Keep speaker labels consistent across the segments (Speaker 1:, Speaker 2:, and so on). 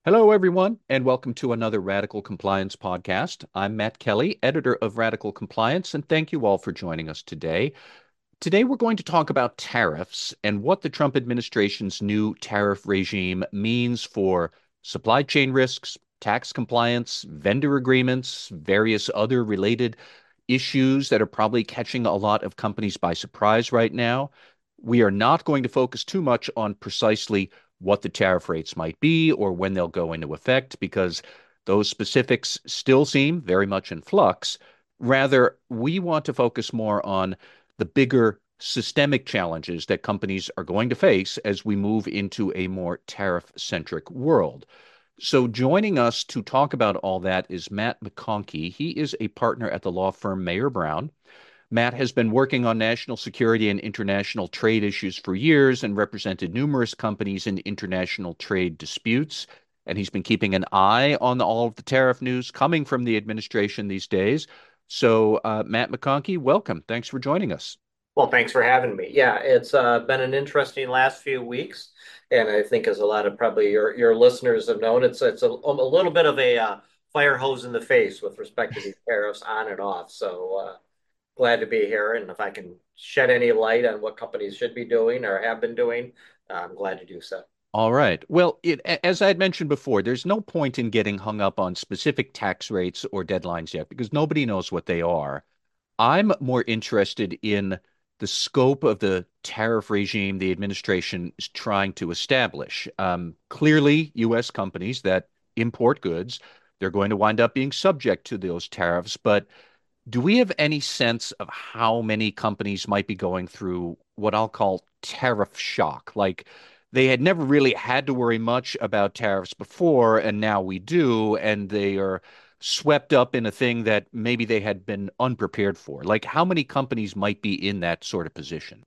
Speaker 1: Hello, everyone, and welcome to another Radical Compliance podcast. I'm Matt Kelly, editor of Radical Compliance, and thank you all for joining us today. Today, we're going to talk about tariffs and what the Trump administration's new tariff regime means for supply chain risks, tax compliance, vendor agreements, various other related issues that are probably catching a lot of companies by surprise right now. We are not going to focus too much on precisely what the tariff rates might be or when they'll go into effect, because those specifics still seem very much in flux. Rather, we want to focus more on the bigger systemic challenges that companies are going to face as we move into a more tariff-centric world. So joining us to talk about all that is Matt McConkey. He is a partner at the law firm Mayer Brown. Matt has been working on national security and international trade issues for years and represented numerous companies in international trade disputes. And he's been keeping an eye on all of the tariff news coming from the administration these days. So, Matt McConkey, welcome. Thanks for joining us.
Speaker 2: Well, thanks for having me. Yeah, it's been an interesting last few weeks, and I think as a lot of probably your listeners have known, it's a little bit of a fire hose in the face with respect to these tariffs on and off. So glad to be here, and if I can shed any light on what companies should be doing or have been doing, I'm glad to do so.
Speaker 1: All right. Well, as I had mentioned before, there's no point in getting hung up on specific tax rates or deadlines yet because nobody knows what they are. I'm more interested in the scope of the tariff regime the administration is trying to establish. Clearly, U.S. companies that import goods, they're going to wind up being subject to those tariffs. But do we have any sense of how many companies might be going through what I'll call tariff shock? Like they had never really had to worry much about tariffs before, and now we do, and they are swept up in a thing that maybe they had been unprepared for. Like how many companies might be in that sort of position?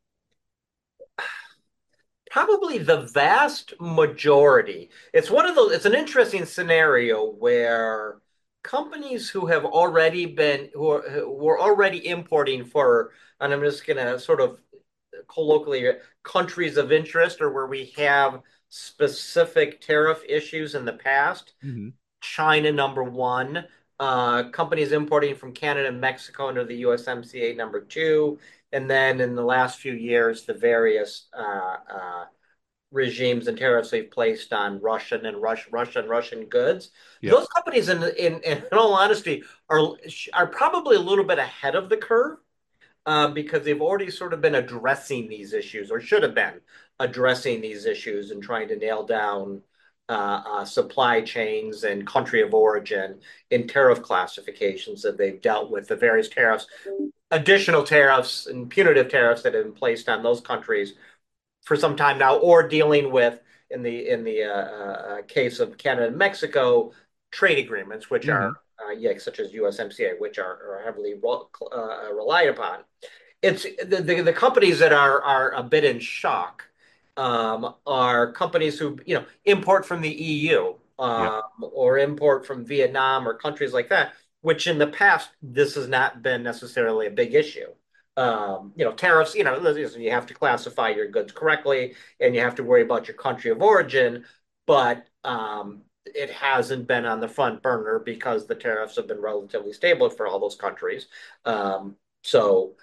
Speaker 2: Probably the vast majority. It's an interesting scenario where companies who have already been, who were already importing for, and I'm just going to sort of colloquially, countries of interest or where we have specific tariff issues in the past.
Speaker 1: Hmm.
Speaker 2: China, number one. Companies importing from Canada and Mexico under the USMCA, number two. And then in the last few years, the various regimes and tariffs they've placed on Russian goods.
Speaker 1: Yep.
Speaker 2: Those companies, in all honesty, are probably a little bit ahead of the curve because they've already sort of been addressing these issues, or should have been addressing these issues and trying to nail down supply chains and country of origin in tariff classifications that they've dealt with the various tariffs, additional tariffs and punitive tariffs that have been placed on those countries for some time now, or dealing with in the case of Canada and Mexico trade agreements, which are
Speaker 1: Hmm.
Speaker 2: yeah, such as USMCA, which are heavily relied upon. It's the companies that are a bit in shock are companies who import from the EU
Speaker 1: Yep.
Speaker 2: or import from Vietnam or countries like that, which in the past this has not been necessarily a big issue. Tariffs, you have to classify your goods correctly and you have to worry about your country of origin, but it hasn't been on the front burner because the tariffs have been relatively stable for all those countries. So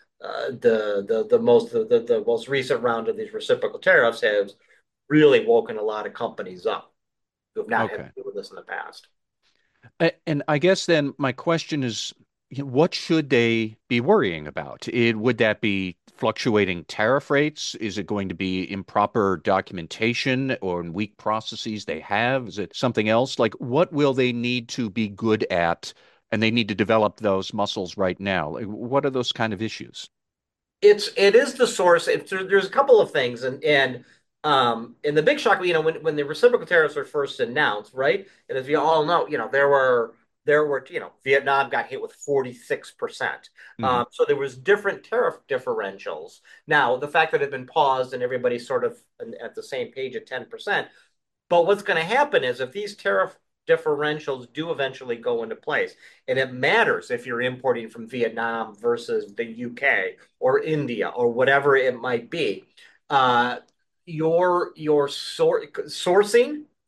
Speaker 2: the most recent round of these reciprocal tariffs has really woken a lot of companies up who have not had to
Speaker 1: Okay.
Speaker 2: deal with this in the past.
Speaker 1: And I guess then my question is, what should they be worrying about? Would that be fluctuating tariff rates? Is it going to be improper documentation or weak processes they have? Is it something else? Like, what will they need to be good at? And they need to develop those muscles right now. Like, what are those kind of issues?
Speaker 2: It is the source. There's a couple of things, and the big shock, when the reciprocal tariffs were first announced, right? And as you all know, there were Vietnam got hit with 46%.
Speaker 1: Hmm.
Speaker 2: So there was different tariff differentials. Now the fact that it had been paused and everybody's sort of at the same page at 10%. But what's going to happen is if these tariff differentials do eventually go into place, and it matters if you're importing from Vietnam versus the UK or India or whatever it might be, your sourcing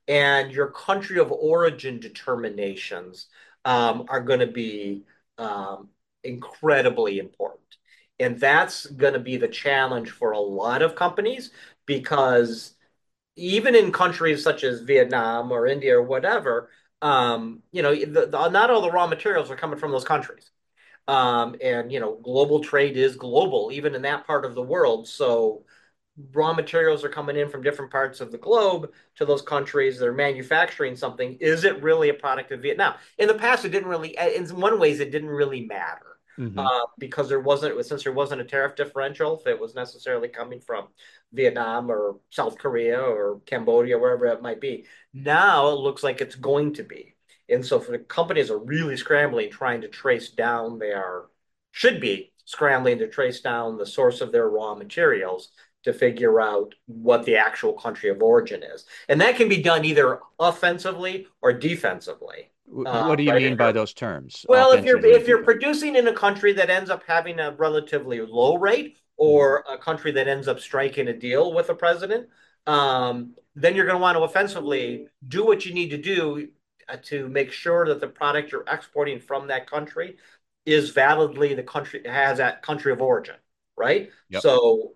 Speaker 2: and your country of origin determinations are going to be um, incredibly important. And that's going to be the challenge for a lot of companies because even in countries such as Vietnam or India or whatever, not all the raw materials are coming from those countries. And global trade is global, even in that part of the world. So raw materials are coming in from different parts of the globe to those countries. They're manufacturing something. Is it really a product of Vietnam? In the past, it didn't really. In one ways, it didn't really matter
Speaker 1: Hmm.
Speaker 2: because since there wasn't a tariff differential, if it was necessarily coming from Vietnam or South Korea or Cambodia, wherever it might be. Now it looks like it's going to be. And so for the companies are really scrambling, trying to trace down should be scrambling to trace down the source of their raw materials to figure out what the actual country of origin is. And that can be done either offensively or defensively.
Speaker 1: What do you
Speaker 2: Right?
Speaker 1: mean by those terms,
Speaker 2: Well,
Speaker 1: offensively or
Speaker 2: if you're
Speaker 1: defensively?
Speaker 2: producing in a country that ends up having a relatively low rate,
Speaker 1: Mhm.
Speaker 2: or a country that ends up striking a deal with the president, then you're going to want to offensively do what you need to do to make sure that the product you're exporting from that country is validly the country has that country of origin, right?
Speaker 1: Yep.
Speaker 2: So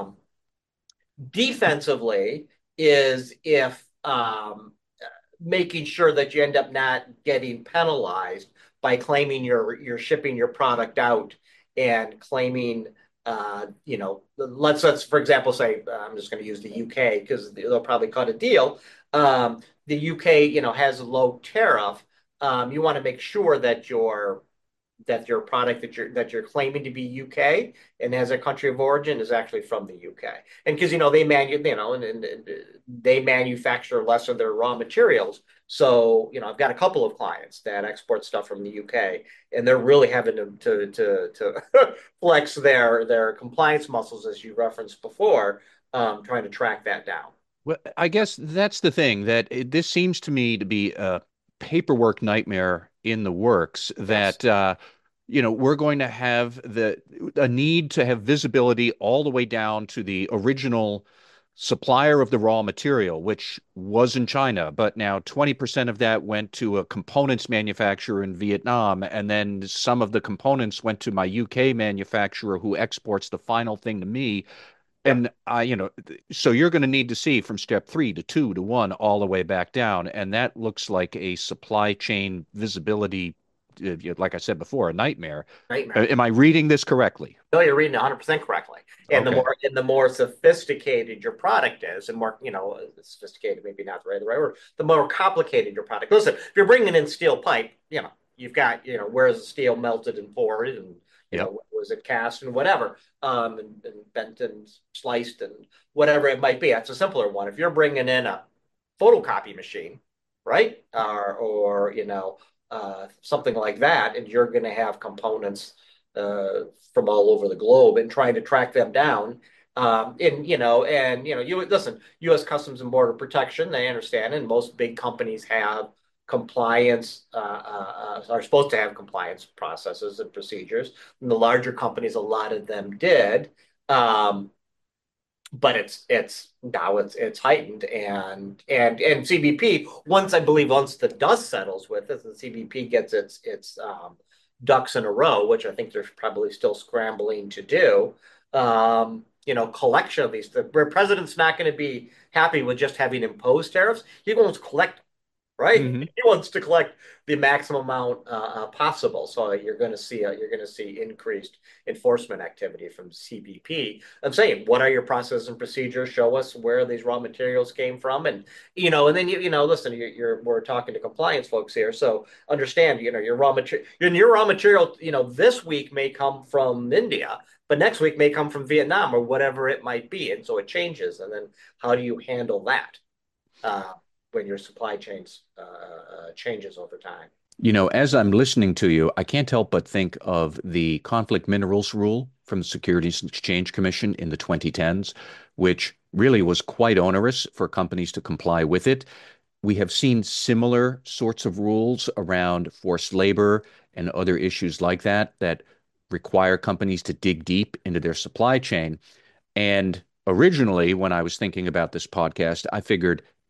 Speaker 2: defensively is if making sure that you end up not getting penalized by claiming you're shipping your product out and claiming let's for example say I'm just going to use the UK because they'll probably cut a deal. The UK has a low tariff. You want to make sure that your product that you're claiming to be UK and has a country of origin is actually from the UK. And because and they manufacture less of their raw materials. So I've got a couple of clients that export stuff from the UK, and they're really having to flex their compliance muscles, as you referenced before, trying to track that down.
Speaker 1: Well, I guess that's the thing that this seems to me to be a paperwork nightmare in the works
Speaker 2: Yes,
Speaker 1: that we're going to have a need to have visibility all the way down to the original supplier of the raw material, which was in China, but now 20% of that went to a components manufacturer in Vietnam, and then some of the components went to my UK manufacturer who exports the final thing to me.
Speaker 2: yep,
Speaker 1: And so you're going to need to see from step 3 to 2 to 1 all the way back down. And that looks like a supply chain visibility, like I said before, a nightmare.
Speaker 2: nightmare.
Speaker 1: Am I reading this correctly?
Speaker 2: No, you're reading 100% correctly. And
Speaker 1: Okay.
Speaker 2: the more sophisticated your product is, and more, sophisticated, maybe not the right word, the more complicated your product. Listen, if you're bringing in steel pipe, you've got, where's the steel melted and poured and,
Speaker 1: Yep.
Speaker 2: was it cast and whatever, and bent and sliced and whatever it might be. That's a simpler one. If you're bringing in a photocopy machine, right? Something like that, and you're going to have components from all over the globe and trying to track them down. You listen, U.S. Customs and Border Protection, they understand, and most big companies have compliance are supposed to have compliance processes and procedures. And the larger companies, a lot of them did. Um, but it's heightened and CBP once I believe once the dust settles with it, the CBP gets its ducks in a row, which I think they're probably still scrambling to do. Collection of these. The president's not going to be happy with just having imposed tariffs. He wants to collect right?
Speaker 1: Hmm.
Speaker 2: He wants to collect the maximum amount possible. So you're going to see increased enforcement activity from CBP. I'm saying, what are your processes and procedures? Show us where these raw materials came from, and then listen, we're talking to compliance folks here, so understand, your raw material, this week may come from India. But next week may come from Vietnam or whatever it might be. And so it changes. And then how do you handle that? Uh, when your supply chains changes over time.
Speaker 1: As I'm listening to you, I can't help but think of the conflict minerals rule from the Securities and Exchange Commission in the 2010s, which really was quite onerous for companies to comply with it. We have seen similar sorts of rules around forced labor and other issues like that that require companies to dig deep into their supply chain. And originally, when I was thinking about this podcast, I figured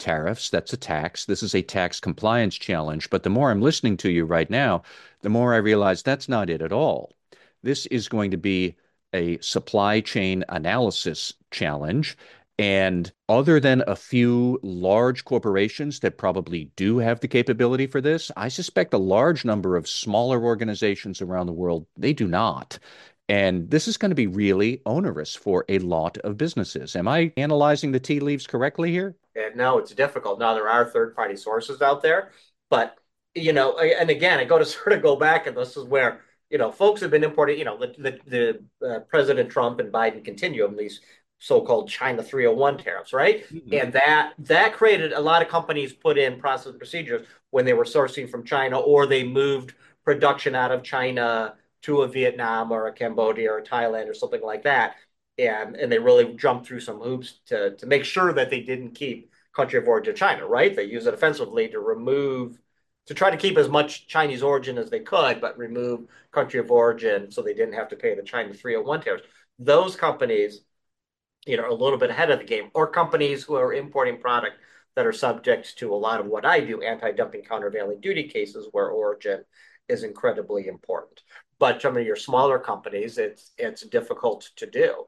Speaker 1: tariffs. That's a tax. This is a tax compliance challenge. But the more I'm listening to you right now, the more I realize that's not it at all. This is going to be a supply chain analysis challenge. And other than a few large corporations that probably do have the capability for this, I suspect a large number of smaller organizations around the world, they do not. And this is going to be really onerous for a lot of businesses. Am I analyzing the tea leaves correctly here?
Speaker 2: And no, it's difficult. Now there are third-party sources out there, but and again, I go to sort of go back, and this is where folks have been importing. The President Trump and Biden continuum these so-called China 301 tariffs, right?
Speaker 1: Mhm.
Speaker 2: And that created a lot of companies put in process and procedures when they were sourcing from China, or they moved production out of China to a Vietnam or a Cambodia or a Thailand or something like that, and they really jumped through some hoops to make sure that they didn't keep country of origin China, right? They used it offensively to try to keep as much Chinese origin as they could, but remove country of origin so they didn't have to pay the China 301 tariffs. Those companies, are a little bit ahead of the game, or companies who are importing product that are subject to a lot of what I do, anti-dumping countervailing duty cases where origin is incredibly important. But some of your smaller companies, it's difficult to do.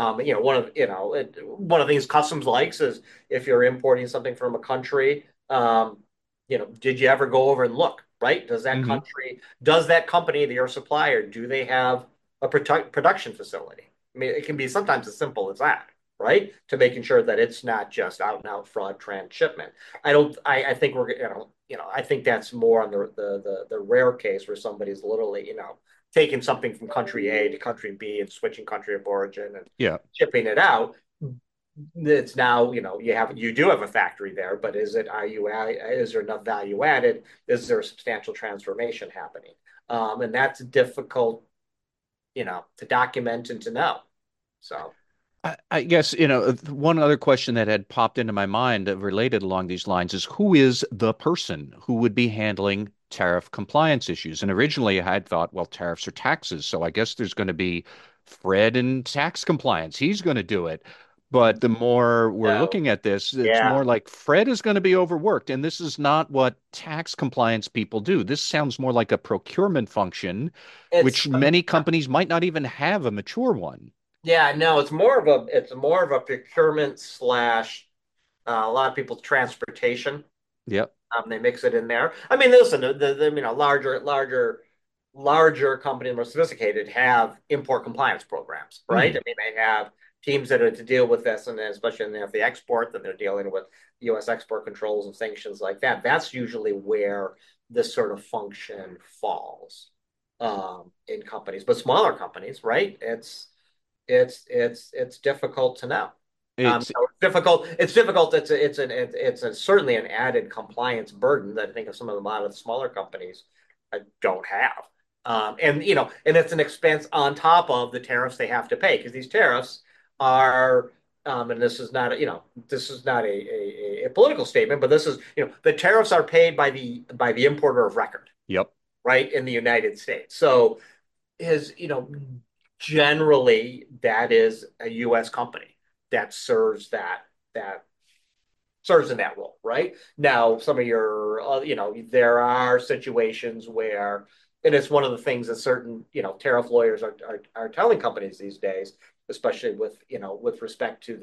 Speaker 2: One of the things customs likes is if you're importing something from a country, did you ever go over and look, right?
Speaker 1: Hmm.
Speaker 2: Does that company, your supplier, do they have a production facility? I mean, it can be sometimes as simple as that, right? To making sure that it's not just out and out fraud transshipment. I don't. I think we're I think that's more on the rare case where somebody's literally taking something from country A to country B and switching country of origin and
Speaker 1: Yeah.
Speaker 2: shipping it out. It's now you do have a factory there, but is there enough value added? Is there a substantial transformation happening? And that's difficult, to document and to know. So
Speaker 1: I guess, one other question that had popped into my mind related along these lines is who is the person who would be handling tariff compliance issues? And originally I had thought, well, tariffs are taxes. So I guess there's going to be Fred in tax compliance. He's going to do it. But the more we're
Speaker 2: no,
Speaker 1: looking at this, it's
Speaker 2: yeah,
Speaker 1: more like Fred is going to be overworked. And this is not what tax compliance people do. This sounds more like a procurement function,
Speaker 2: it's
Speaker 1: which many companies might not even have a mature one.
Speaker 2: yeah, no, it's more of a procurement slash a lot of people's transportation.
Speaker 1: Yep.
Speaker 2: They mix it in there. I mean, listen, larger companies, more sophisticated, have import compliance programs, right?
Speaker 1: Mhm.
Speaker 2: I mean, they have teams that are to deal with this, and then especially if they export, then they're dealing with U.S. export controls and sanctions like that. That's usually where this sort of function falls in companies, but smaller companies, right? It's difficult to know.
Speaker 1: It's
Speaker 2: It's difficult. It's difficult. It's certainly an added compliance burden that I think of a lot of the smaller companies don't have. And it's an expense on top of the tariffs they have to pay because these tariffs are, and this is not a political statement, but this is, the tariffs are paid by the importer of record,
Speaker 1: Yep.
Speaker 2: right, in the United States. So is, generally that is a U.S. company that that serves in that role, right? Now, some of your, there are situations where, and it's one of the things that certain, tariff lawyers are telling companies these days, especially with respect to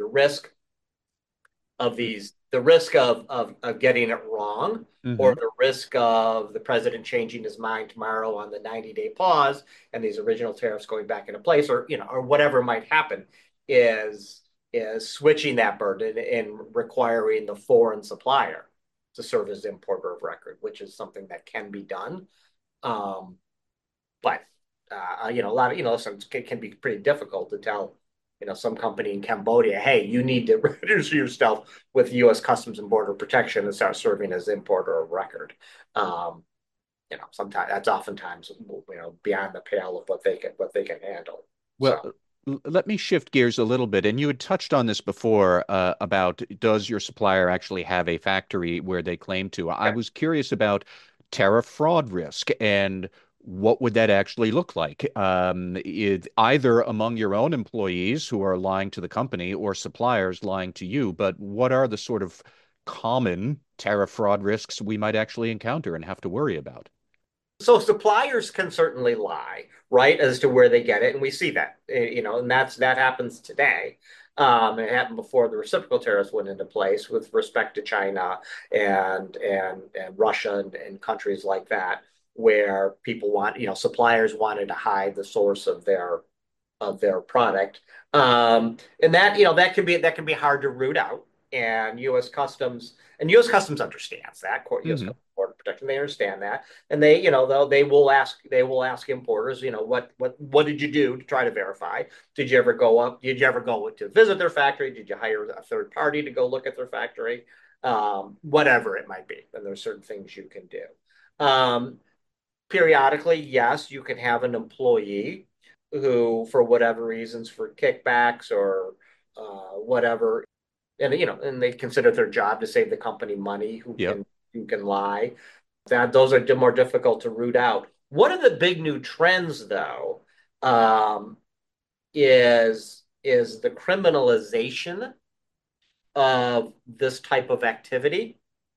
Speaker 2: the risk of getting it wrong, or
Speaker 1: Hmm.
Speaker 2: the risk of the president changing his mind tomorrow on the 90-day pause and these original tariffs going back into place, or whatever might happen, is switching that burden and requiring the foreign supplier to serve as importer of record, which is something that can be done. Um, but a lot of listen, it can be pretty difficult to tell some company in Cambodia, hey, you need to register yourself with U.S. Customs and Border Protection and start serving as importer of record. Um, sometimes that's oftentimes beyond the pale of what they can handle.
Speaker 1: Well,
Speaker 2: So
Speaker 1: let me shift gears a little bit. And you had touched on this before about does your supplier actually have a factory where they claim to? I was curious about tariff fraud risk and what would that actually look like? Either among your own employees who are lying to the company or suppliers lying to you, but what are the sort of common tariff fraud risks we might actually encounter and have to worry about.
Speaker 2: So suppliers can certainly lie, right, as to where they get it, and we see that, and that happens today. It happened before the reciprocal tariffs went into place with respect to China and Russia and countries like that, where suppliers wanted to hide the source of their product. And that can be hard to root out. And U.S. Customs understands that. U.S.
Speaker 1: Hmm.
Speaker 2: Customs Border Protection, they understand that, and they will ask importers, what did you do to try to verify? Did you ever go up? Did you ever go to visit their factory? Did you hire a third party to go look at their factory? Whatever it might be, and there's certain things you can do. Periodically, yes, you can have an employee who, for whatever reasons, for kickbacks or whatever, and they consider it their job to save the company money,
Speaker 1: Yep.
Speaker 2: who can lie. That those are more difficult to root out. One of the big new trends, though, um, is the criminalization of this type of activity.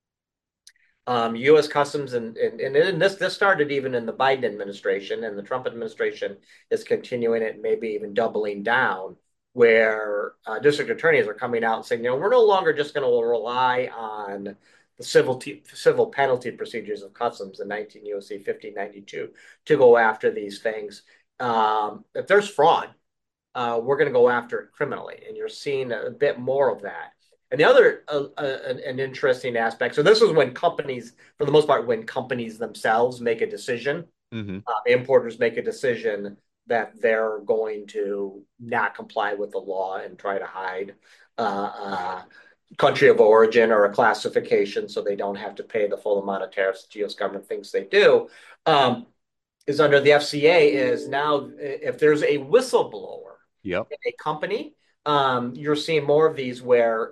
Speaker 2: U.S. Customs and this started even in the Biden administration, and the Trump administration is continuing it, maybe even doubling down, where district attorneys are coming out and saying, we're no longer just going to rely on the civil penalty procedures of Customs in 19 U.S.C. 1592 to go after these things. If there's fraud, we're going to go after it criminally, and you're seeing a bit more of that. And the other an interesting aspect. So this is when companies, for the most part, when companies themselves make a decision,
Speaker 1: Hmm.
Speaker 2: importers make a decision that they're going to not comply with the law and try to hide country of origin or a classification, so they don't have to pay the full amount of tariffs that the U.S. government thinks they do. Is under the FCA is now if there's a whistleblower
Speaker 1: Yep.
Speaker 2: in a company, you're seeing more of these where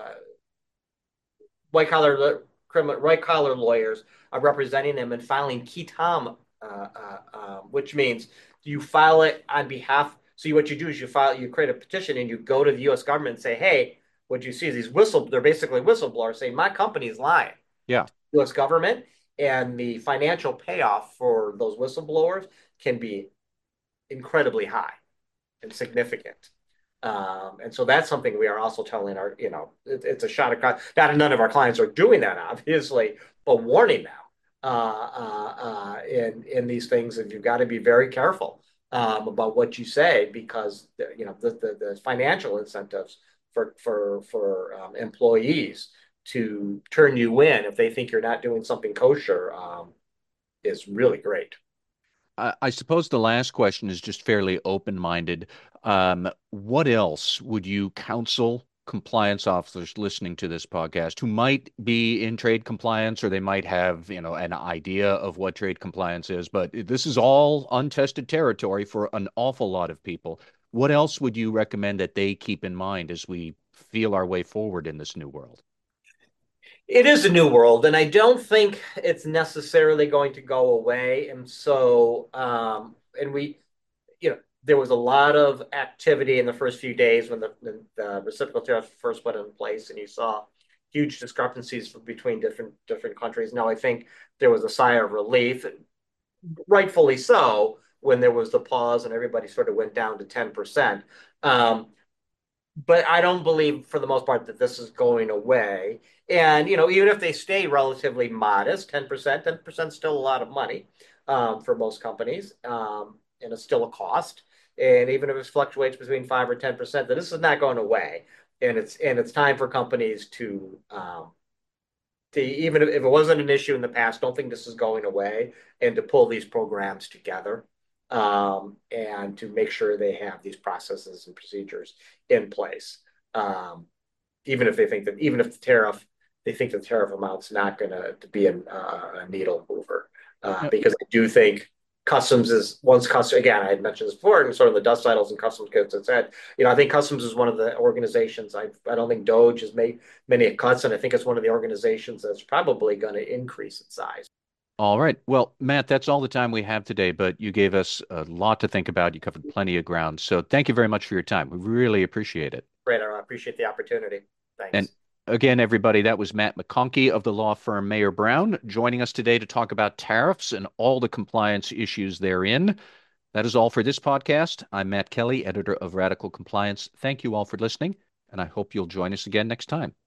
Speaker 2: white collar lawyers are representing them and filing qui tam, which means you file it on behalf. So what you do is you create a petition and you go to the U.S. government and say, hey, what you see is they're basically whistleblowers saying my company is lying.
Speaker 1: Yeah.
Speaker 2: U.S. government, and the financial payoff for those whistleblowers can be incredibly high and significant. And so that's something we are also telling it's a shot across. Not none of our clients are doing that, obviously, but warning them in these things, and you've got to be very careful about what you say, because the financial incentives for employees to turn you in if they think you're not doing something kosher is really great.
Speaker 1: I suppose the last question is just fairly open-minded. What else would you counsel compliance officers listening to this podcast who might be in trade compliance, or they might have, an idea of what trade compliance is, but this is all untested territory for an awful lot of people. What else would you recommend that they keep in mind as we feel our way forward in this new world?
Speaker 2: It is a new world, and I don't think it's necessarily going to go away. And so, there was a lot of activity in the first few days when the reciprocal tariffs first went in place, and you saw huge discrepancies between different countries. Now, I think there was a sigh of relief, rightfully so, when there was the pause and everybody sort of went down to 10%. But I don't believe, for the most part, that this is going away. And even if they stay relatively modest, 10% is still a lot of money for most companies, and it's still a cost. And even if it fluctuates between 5 or 10%, that this is not going away. And it's time for companies to, even if it wasn't an issue in the past, don't think this is going away, and to pull these programs together, and to make sure they have these processes and procedures in place. Um, even if they think the tariff amount's not going to be a needle mover, because I do think customs is once customs again. I had mentioned this before, and sort of the dust settles and customs gets its head. I think customs is one of the organizations. I don't think DOJ has made many cuts, and I think it's one of the organizations that's probably going to increase its size.
Speaker 1: All right. Well, Matt, that's all the time we have today, but you gave us a lot to think about. You covered plenty of ground. So thank you very much for your time. We really appreciate it.
Speaker 2: Great, I appreciate the opportunity.
Speaker 1: And
Speaker 2: Thanks.
Speaker 1: Again, everybody, that was Matt McConkey of the law firm Mayer Brown joining us today to talk about tariffs and all the compliance issues therein. That is all for this podcast. I'm Matt Kelly, editor of Radical Compliance. Thank you all for listening, and I hope you'll join us again next time.